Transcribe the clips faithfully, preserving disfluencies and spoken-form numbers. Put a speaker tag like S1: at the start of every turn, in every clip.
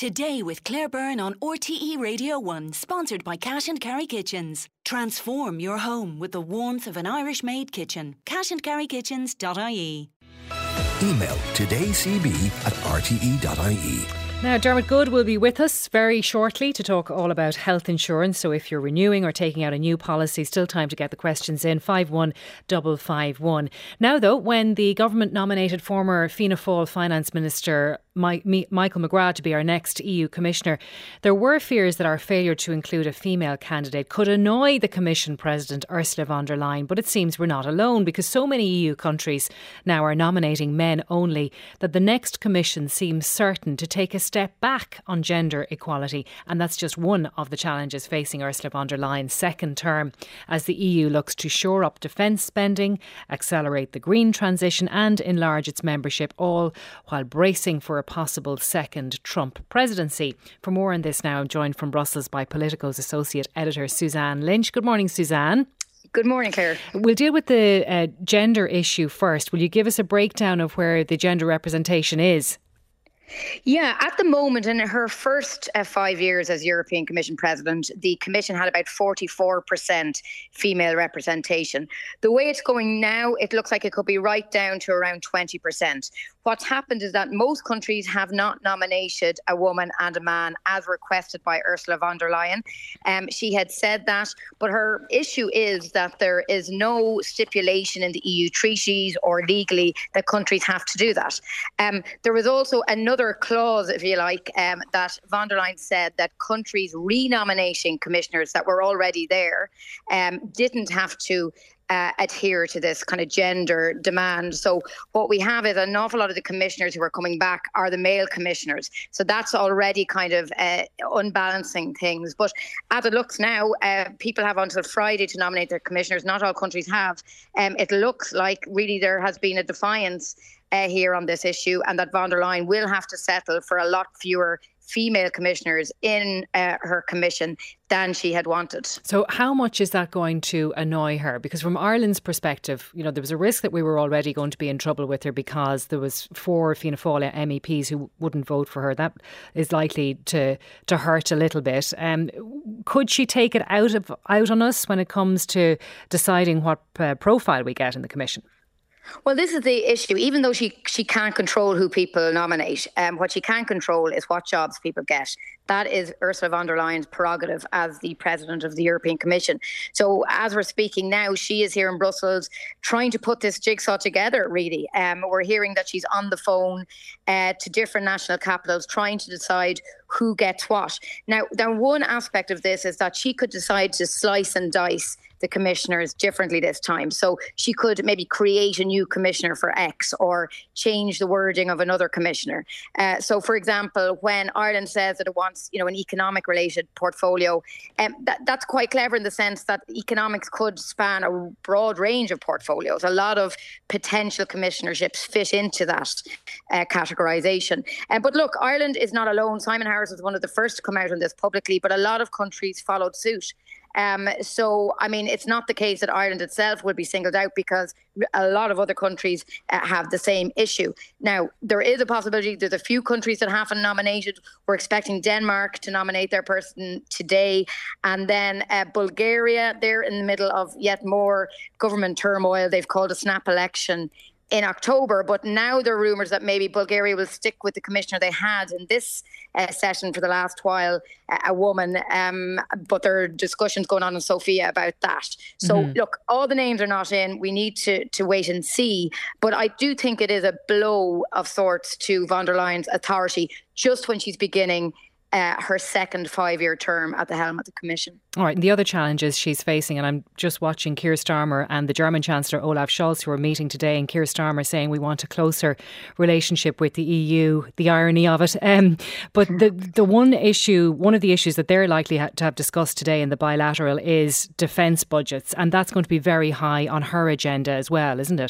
S1: Today with Claire Byrne on R T E Radio one, sponsored by Cash and Carry Kitchens. Transform your home with the warmth of an Irish-made kitchen. cash and carry kitchens dot I E.
S2: Email todaycb at r t e dot I E.
S3: Now, Dermot Good will be with us very shortly to talk all about health insurance. So if you're renewing or taking out a new policy, still time to get the questions in. five one five five one. Now, though, when the government nominated former Fianna Fáil Finance Minister My, Me, Michael McGrath to be our next E U Commissioner, there were fears that our failure to include a female candidate could annoy the Commission President Ursula von der Leyen. But it seems we're not alone, because so many E U countries now are nominating men only that the next Commission seems certain to take a step back on gender equality. And that's just one of the challenges facing Ursula von der Leyen's second term, as the E U looks to shore up defence spending, accelerate the green transition and enlarge its membership, all while bracing for a possible second Trump presidency. For more on this now, I'm joined from Brussels by Politico's Associate Editor Suzanne Lynch. Good morning, Suzanne.
S4: Good morning, Claire.
S3: We'll deal with the uh, gender issue first. Will you give us a breakdown of where the gender representation is?
S4: Yeah, at the moment, in her first uh, five years as European Commission President, the Commission had about forty-four percent female representation. The way it's going now, it looks like it could be right down to around twenty percent. What's happened is that most countries have not nominated a woman and a man as requested by Ursula von der Leyen. Um, she had said that, but her issue is that there is no stipulation in the E U treaties or legally that countries have to do that. Um, there was also another clause, if you like, um, that von der Leyen said that countries renominating commissioners that were already there um, didn't have to Uh, adhere to this kind of gender demand. So what we have is an awful lot of the commissioners who are coming back are the male commissioners. So that's already kind of uh, unbalancing things. But as it looks now, uh, people have until Friday to nominate their commissioners. Not all countries have. Um, it looks like really there has been a defiance uh, here on this issue, and that von der Leyen will have to settle for a lot fewer female commissioners in uh, her commission than she had wanted. So
S3: how much is that going to annoy her? Because from Ireland's perspective, you know, there was a risk that we were already going to be in trouble with her because there was four Fianna Fáil M E Ps who wouldn't vote for her. That is likely to to hurt a little bit. Um, could she take it out of out on us when it comes to deciding what uh, profile we get in the Commission?
S4: Well, this is the issue. Even though she she can't control who people nominate, um, what she can control is what jobs people get. That is Ursula von der Leyen's prerogative as the President of the European Commission. So as we're speaking now, she is here in Brussels trying to put this jigsaw together, really. Um, we're hearing that she's on the phone uh, to different national capitals trying to decide who gets what. Now, now, one aspect of this is that she could decide to slice and dice the commissioners differently this time. So she could maybe create a new commissioner for X or change the wording of another commissioner. Uh, so, for example, when Ireland says that it wants, you know, an economic related portfolio, um, that, that's quite clever in the sense that economics could span a broad range of portfolios. A lot of potential commissionerships fit into that uh, categorisation. Uh, but look, Ireland is not alone. Simon Harris was one of the first to come out on this publicly, but a lot of countries followed suit. Um, so, I mean, it's not the case that Ireland itself will be singled out because a lot of other countries uh, have the same issue. Now, there is a possibility. There's a few countries that haven't nominated. We're expecting Denmark to nominate their person today. And then uh, Bulgaria, they're in the middle of yet more government turmoil. They've called a snap election in October, but now there are rumours that maybe Bulgaria will stick with the commissioner they had in this uh, session for the last while, uh, a woman, um, but there are discussions going on in Sofia about that. So mm-hmm. look, all the names are not in. We need to, to wait and see, but I do think it is a blow of sorts to von der Leyen's authority just when she's beginning Uh, her second five-year term at the helm of the Commission.
S3: All right, and the other challenges she's facing, and I'm just watching Keir Starmer and the German Chancellor Olaf Scholz, who are meeting today, and Keir Starmer saying we want a closer relationship with the E U, the irony of it. Um, but the the one issue, one of the issues that they're likely to have discussed today in the bilateral is defence budgets, and that's going to be very high on her agenda as well, isn't it?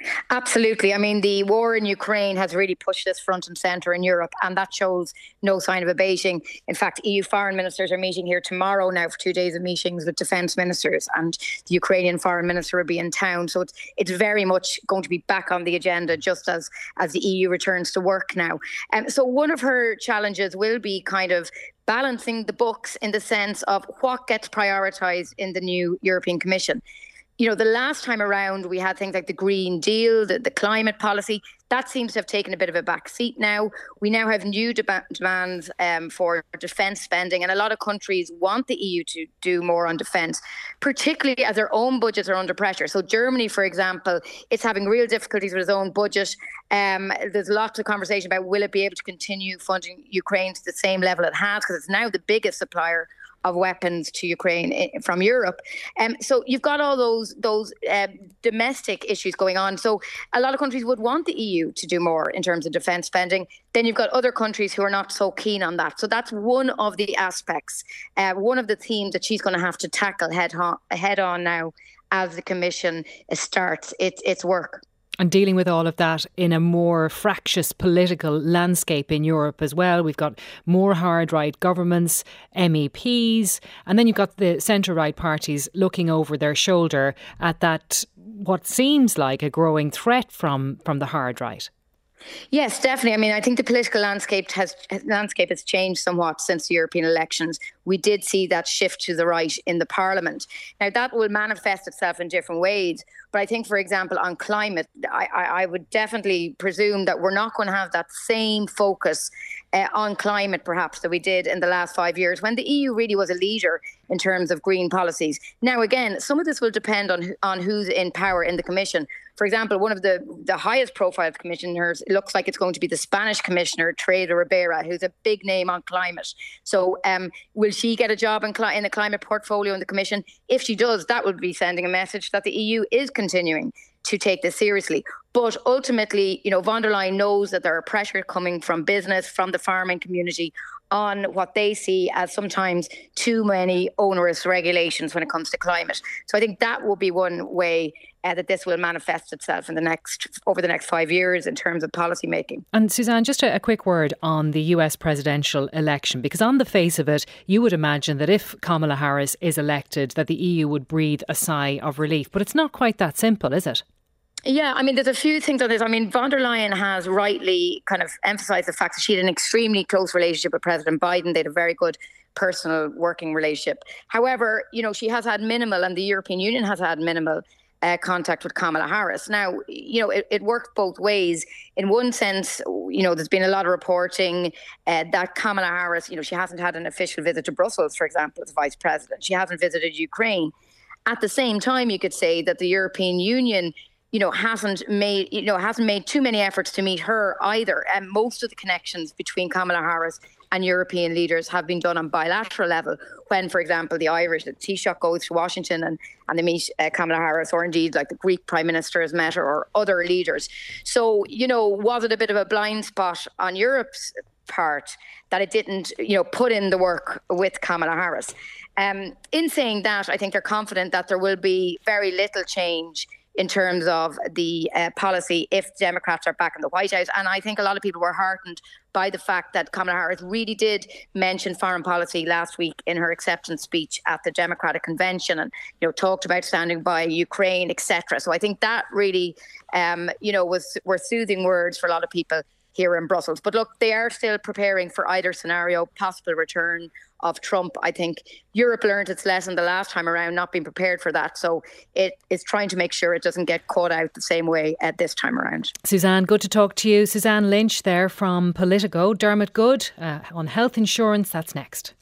S4: Absolutely. I mean, the war in Ukraine has really pushed this front and centre in Europe, and that shows no sign of abating. In fact, E U foreign ministers are meeting here tomorrow now for two days of meetings with defence ministers, and the Ukrainian foreign minister will be in town. So it's it's very much going to be back on the agenda just as, as the E U returns to work now. Um, so one of her challenges will be kind of balancing the books in the sense of what gets prioritised in the new European Commission. You know, the last time around, we had things like the Green Deal, the, the climate policy. That seems to have taken a bit of a back seat now. We now have new deba- demands um, for defence spending, and a lot of countries want the E U to do more on defence, particularly as their own budgets are under pressure. So Germany, for example, is having real difficulties with its own budget. Um, there's lots of conversation about will it be able to continue funding Ukraine to the same level it has, because it's now the biggest supplier of weapons to Ukraine from Europe. Um, so you've got all those those uh, domestic issues going on. So a lot of countries would want the E U to do more in terms of defence spending. Then you've got other countries who are not so keen on that. So that's one of the aspects, uh, one of the themes that she's going to have to tackle head on, head on now as the Commission starts its its work.
S3: And dealing with all of that in a more fractious political landscape in Europe as well. We've got more hard-right governments, M E Ps, and then you've got the centre-right parties looking over their shoulder at that, what seems like a growing threat from, from the hard-right.
S4: Yes, definitely. I mean, I think the political landscape has landscape has changed somewhat since the European elections. We did see that shift to the right in the Parliament. Now, that will manifest itself in different ways. But I think, for example, on climate, I, I, I would definitely presume that we're not going to have that same focus uh, on climate, perhaps, that we did in the last five years when the E U really was a leader in terms of green policies. Now, again, some of this will depend on on who's in power in the Commission. For example, one of the, the highest profile commissioners, it looks like it's going to be the Spanish commissioner, Teresa Ribera, who's a big name on climate. So um, will she get a job in, cli- in the climate portfolio in the Commission? If she does, that would be sending a message that the E U is continuing to take this seriously. But ultimately, you know, von der Leyen knows that there are pressure coming from business, from the farming community on what they see as sometimes too many onerous regulations when it comes to climate. So I think that will be one way uh, that this will manifest itself in the next over the next five years in terms of policy making.
S3: And Suzanne, just a, a quick word on the U S presidential election, because on the face of it, you would imagine that if Kamala Harris is elected, that the E U would breathe a sigh of relief. But it's not quite that simple, is it?
S4: Yeah, I mean, there's a few things on this. I mean, von der Leyen has rightly kind of emphasised the fact that she had an extremely close relationship with President Biden. They had a very good personal working relationship. However, you know, she has had minimal, and the European Union has had minimal uh, contact with Kamala Harris. Now, you know, it, it worked both ways. In one sense, you know, there's been a lot of reporting uh, that Kamala Harris, you know, she hasn't had an official visit to Brussels, for example, as vice president. She hasn't visited Ukraine. At the same time, you could say that the European Union you know, hasn't made, you know, hasn't made too many efforts to meet her either. And most of the connections between Kamala Harris and European leaders have been done on bilateral level. When, for example, the Irish, the Taoiseach goes to Washington and, and they meet uh, Kamala Harris, or indeed like the Greek Prime Minister has met her, or other leaders. So, you know, was it a bit of a blind spot on Europe's part that it didn't, you know, put in the work with Kamala Harris? Um, in saying that, I think they're confident that there will be very little change in terms of the uh, policy if Democrats are back in the White House. And I think a lot of people were heartened by the fact that Kamala Harris really did mention foreign policy last week in her acceptance speech at the Democratic Convention, and, you know, talked about standing by Ukraine, et cetera. So I think that really, um, you know, was were soothing words for a lot of people here in Brussels. But look, they are still preparing for either scenario, possible return of Trump. I think Europe learned its lesson the last time around, not being prepared for that. So it is trying to make sure it doesn't get caught out the same way at this time around.
S3: Suzanne, good to talk to you. Suzanne Lynch there from Politico. Dermot Good uh, on health insurance. That's next.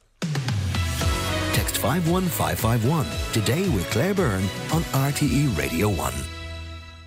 S2: Text five one five five one today with Claire Byrne on R T E Radio one.